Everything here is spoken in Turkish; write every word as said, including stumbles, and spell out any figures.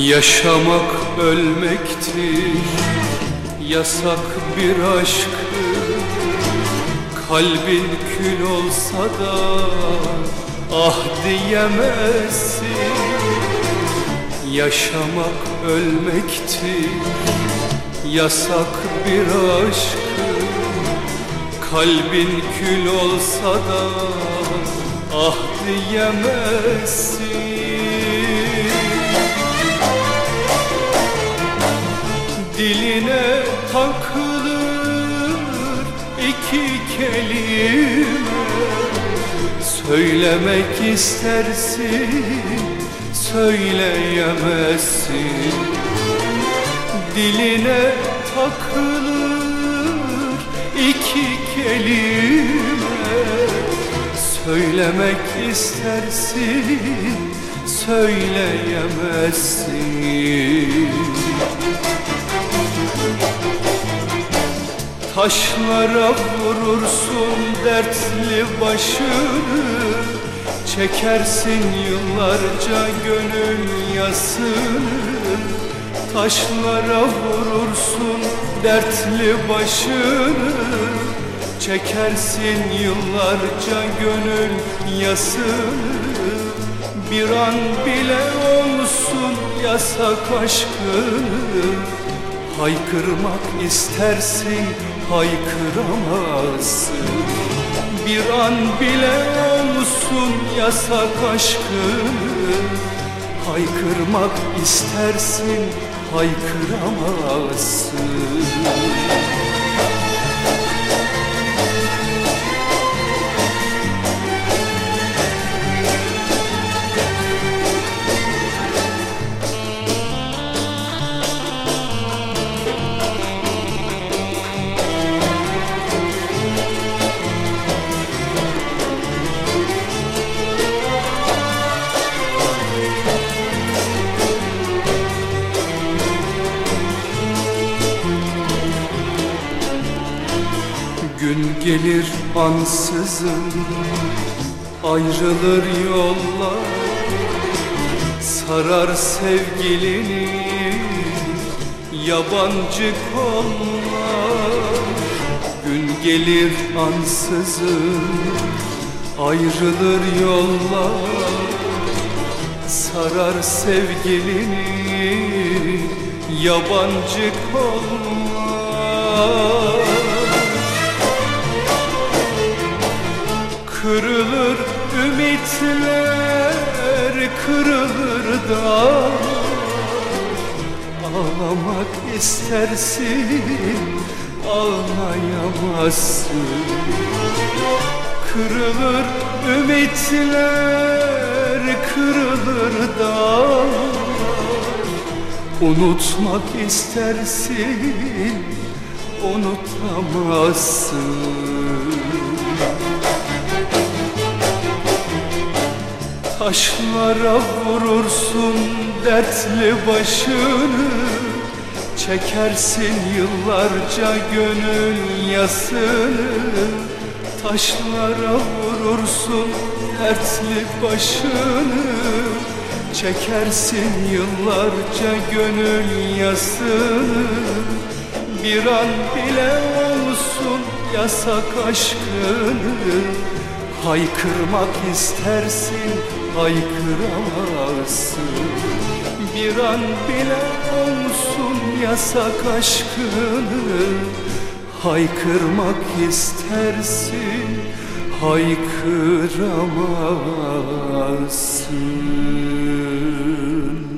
Yaşamak ölmektir, yasak bir aşkı. Kalbin kül olsa da ah diyemezsin. Yaşamak ölmektir, yasak bir aşkı. Kalbin kül olsa da ah diyemezsin. Diline takılır iki kelime, söylemek istersin, söyleyemezsin. Diline takılır iki kelime, söylemek istersin, söyleyemezsin. Taşlara vurursun dertli başını, çekersin yıllarca gönül yasını. Taşlara vurursun dertli başını, çekersin yıllarca gönül yasını. Bir an bile olsun yasak aşkını, haykırmak istersin, haykıramazsın. Bir an bile olsun yasak aşkını, haykırmak istersin, haykıramazsın. Gün gelir ansızın, ayrılır yollar, sarar sevgilini yabancı kollar. Gün gelir ansızın, ayrılır yollar, sarar sevgilini yabancı kollar. Kırılır ümitler, kırılır da ağlamak istersin, ağlayamazsın. Kırılır ümitler, kırılır da unutmak istersin, unutamazsın. Taşlara vurursun dertli başını, çekersin yıllarca gönül yasını. Taşlara vurursun dertli başını, çekersin yıllarca gönül yasını. Bir an bile olsun yasak aşkını, haykırmak istersin, haykıramazsın. Bir an bile olsun yasak aşkını, haykırmak istersin, haykıramazsın.